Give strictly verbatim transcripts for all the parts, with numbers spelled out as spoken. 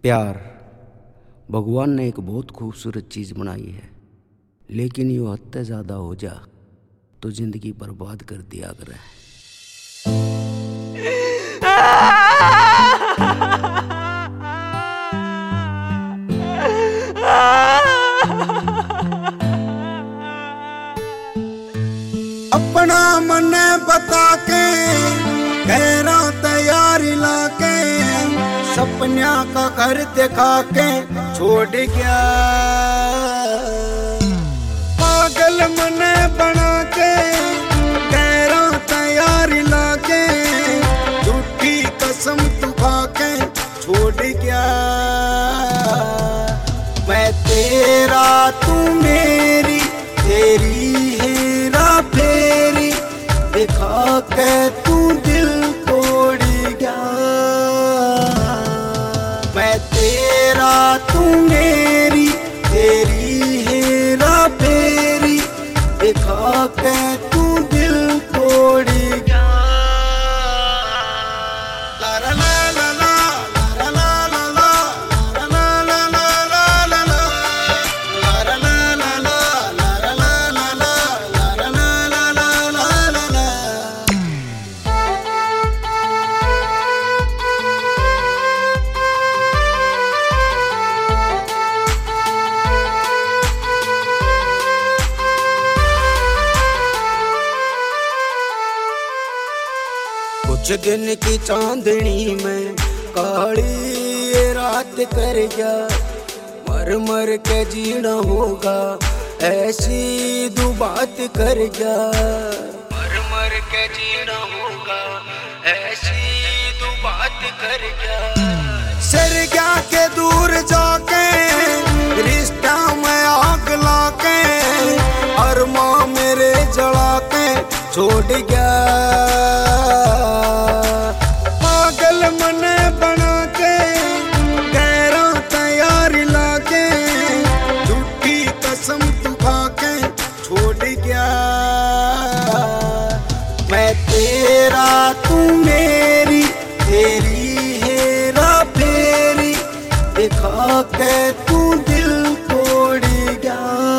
प्यार भगवान ने एक बहुत खूबसूरत चीज़ बनाई है, लेकिन यो हद से ज़्यादा हो जा तो जिंदगी बर्बाद कर दिया करे। अपना मन बता के गहरा तैयारी लाके सपना का घर दिखा के छोड़ गया। पागल मन बना के गहरा तैयारी लाके झूठी कसम तू खा के छोड़ गया। मैं तेरा तू मेरी तेरी हेरा फेरी दिखा के तू दिल तोड़ गया। मैं तेरा तू मेरी तेरी हेरा फेरी दिखा के तू दिल तोड़ गया। कुछ दिन की चांदनी में काली रात कर गया। मर मर के जीना होगा ऐसी दो बात कर गया। मर मर के जीना होगा ऐसी दो बात कर गया। सर गया के दूर जाके रिश्ता में आग लाके अरमा मेरे जला के छोड़ गया। पागल मन बना के गहरा तैयारी लाके झूठी कसम तू खा के छोड़ गया। मैं तेरा तू मेरी तेरी हेरा फेरी दिखा के तू दिल तोड़ गया।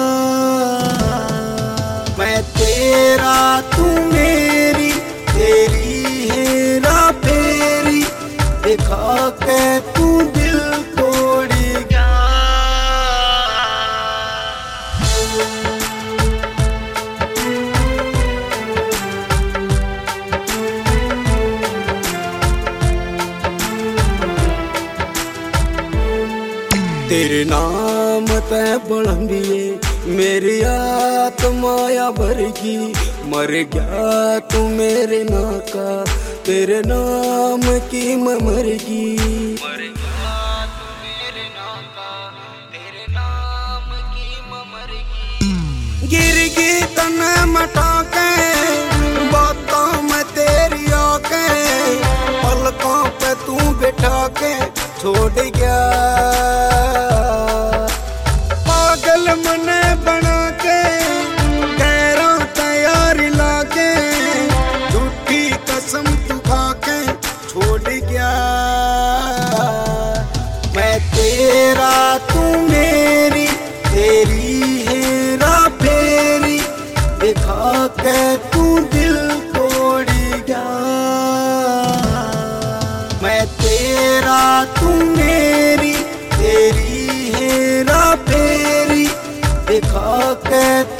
मैं तेरा तू मेरी तेरी हेरा फेरी दिखा के तू दिल तोड़ गया। तेरे नाम ते बुलंदिए मेरी आत्माया भरगी। मर गया तू मेरे नाका तेरे नाम की मैं मरगी। मर गया तू मेरे नाका तेरे नाम की मैं मरगी। गिर गई तने मटा के बातों में तेरी आके पलकों पे तू बिठा के छोड़ गया। पागल मन बना के गहरा तैयारी लाके झूठी कसम तू खा के छोड़ गया। मैं तेरा तू मेरी तेरी हेरा फेरी दिखा के तू दिल तोड़ गया। मैं तेरा तू मेरी तेरी हेरा फेरी दिखा के